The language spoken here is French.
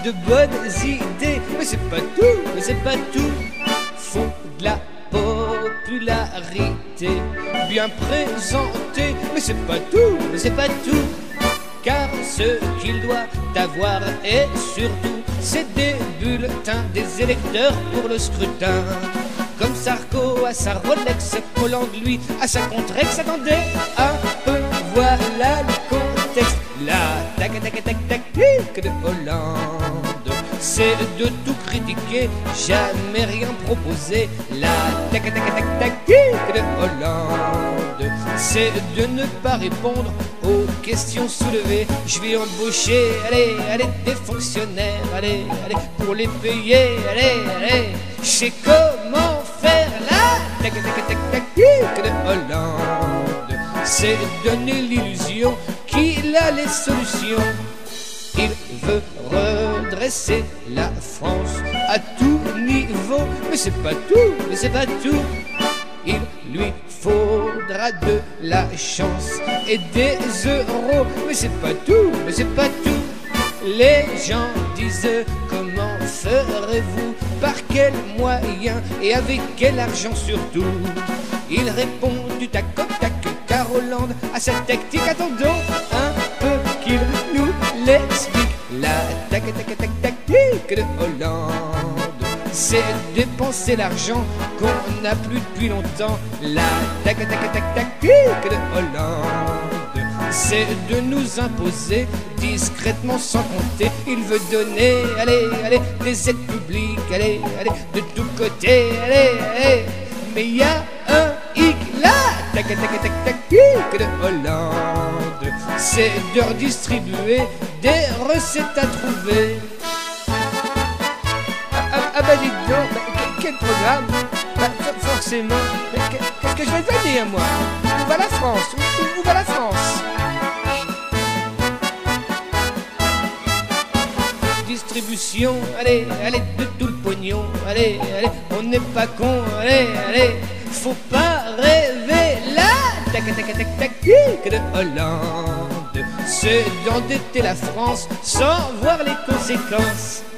de bonnes idées. Mais c'est pas tout, mais c'est pas tout. Faut de la popularité bien présentée. Mais c'est pas tout, mais c'est pas tout. Car ce qu'il doit avoir est surtout c'est des bulletins des électeurs pour le scrutin. Comme Sarko à sa Rolex, Hollande lui à sa Contrex. Attendez un peu, voilà le contexte. La tactique de Hollande, c'est de tout critiquer, jamais rien proposer. La tactique de Hollande, c'est de ne pas répondre aux questions soulevées. Je vais embaucher, allez, des fonctionnaires, allez, pour les payer, allez, je sais comment faire la tactique de Hollande. C'est donner l'illusion qu'il a les solutions. Il veut redresser la France à tout niveau. Mais c'est pas tout, mais c'est pas tout. Il lui faudra de la chance et des euros. Mais c'est pas tout, mais c'est pas tout. Les gens disent comment ferez-vous, par quels moyens et avec quel argent surtout. Il répond du tac au tac, car Hollande a sa tactique. Attendons un peu qu'il nous l'explique. La tactique de Hollande, c'est dépenser l'argent qu'on n'a plus depuis longtemps. La tactique de Hollande, c'est de nous imposer discrètement sans compter. Il veut donner, allez, des aides publiques, allez, de tous côtés, allez. Mais il y a un hic, la tactique de Hollande, c'est de redistribuer des recettes à trouver. Ah bah dites donc, quel programme? Forcément, qu'est-ce que je vais devenir moi? Où va la France? Où va la France? Distribution, allez, de tout le pognon, allez, on n'est pas con, allez, faut pas rêver. La tactique de Hollande, c'est d'endetter la France sans voir les conséquences.